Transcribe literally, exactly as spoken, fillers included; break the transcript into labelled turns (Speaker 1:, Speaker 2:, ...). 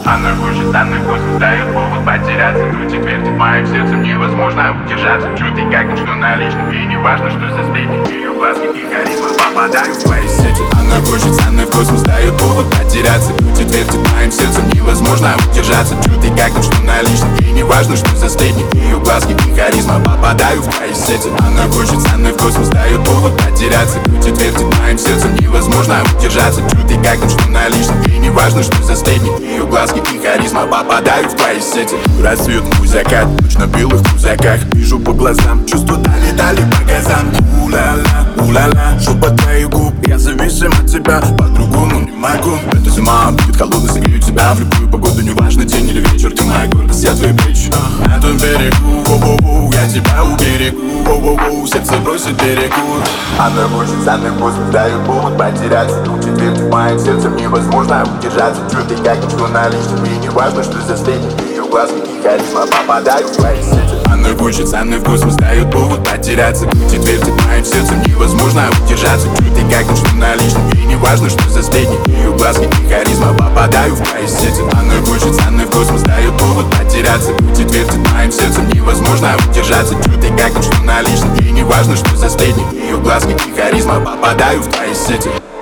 Speaker 1: Она хочет, данный вкус дает повод потеряться. Крутит, вертит моим сердцем, невозможно удержаться. Чудный как ничто наличным, и не важно, что за сплетник. Ее глазки и харизма попадают в твои сети. Она хочет, данный вкус дает повод потеряться. Крутит, вертит моим сердцем, невозможно удержаться. Чудный как ничто наличным, и не важно, что за сплетник. Ее глазки и харизма попадают в твои сети. Она хочет, данный вкус дает повод потеряться. Крутит, вертит моим сердцем, невозможно удержаться. Чудный как ничто наличным, и не важно, что за сплетник. Ее глазки и харизма попадают в твои сети. Рассвет, мой закат, ночь на белых крузаках. Вижу по глазам, чувства дали, дали по газам. У-ла-ла, у-ла-ла, шепот твоих губ. Я зависим от тебя, по-другому не могу. Эта зима будет холодной, согрею тебя в любую погоду. Неважно, день или вечер, ты моя гордость, я твои плечи. На том берегу, воу-воу-воу, я тебя уберегу. Воу-воу-воу, сердце бросит берегу. Она хочет, данный вкус дает повод потеряться. Крутит, вертит моим сердцем, невозможно удержаться. Чудный как ничто наличным, и не важно, что за сплетник. Ее глазки и харизма попадают в твои сети. Она хочет, данный вкус дает повод потеряться. Крутит, вертит моим сердцем, невозможно удержаться. Чудный как ничто наличным, и не важно, что за сплетник. Ее глазки и харизма попадают в твои сети. Она хочет, данный вкус дает повод потеряться. Крутит, вертит моим сердцем, невозможно удержаться. Чудный как ничто наличным, и не важно, что за сплетник. Ее глазки и харизма попадают в твои сети.